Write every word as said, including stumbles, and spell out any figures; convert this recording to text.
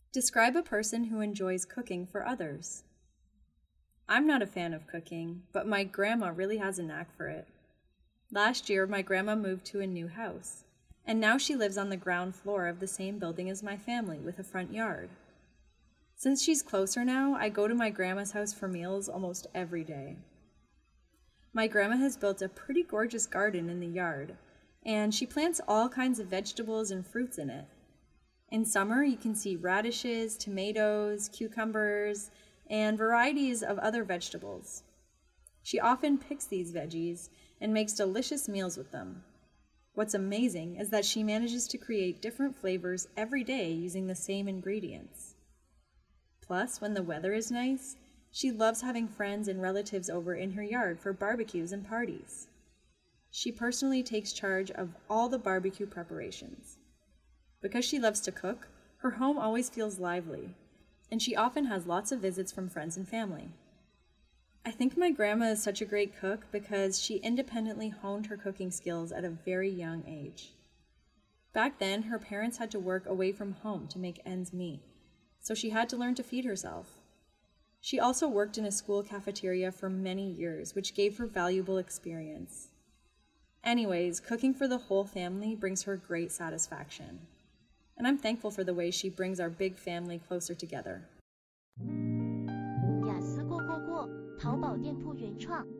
Describe a person who enjoys cooking for others. I'm not a fan of cooking, but my grandma really has a knack for it. Last year, my grandma moved to a new house, and now she lives on the ground floor of the same building as my family with a front yard. Since she's closer now, I go to my grandma's house for meals almost every day. My grandma has built a pretty gorgeous garden in the yard, and she plants all kinds of vegetables and fruits in it. In summer, you can see radishes, tomatoes, cucumbers, and varieties of other vegetables. She often picks these veggies and makes delicious meals with them. What's amazing is that she manages to create different flavors every day using the same ingredients. Plus, when the weather is nice, she loves having friends and relatives over in her yard for barbecues and parties. She personally takes charge of all the barbecue preparations. Because she loves to cook, her home always feels lively, and she often has lots of visits from friends and family. I think my grandma is such a great cook because she independently honed her cooking skills at a very young age. Back then, her parents had to work away from home to make ends meet, so she had to learn to feed herself. She also worked in a school cafeteria for many years, which gave her valuable experience. Anyways, cooking for the whole family brings her great satisfaction. And I'm thankful for the way she brings our big family closer together. 雅思过过过，淘宝店铺原创。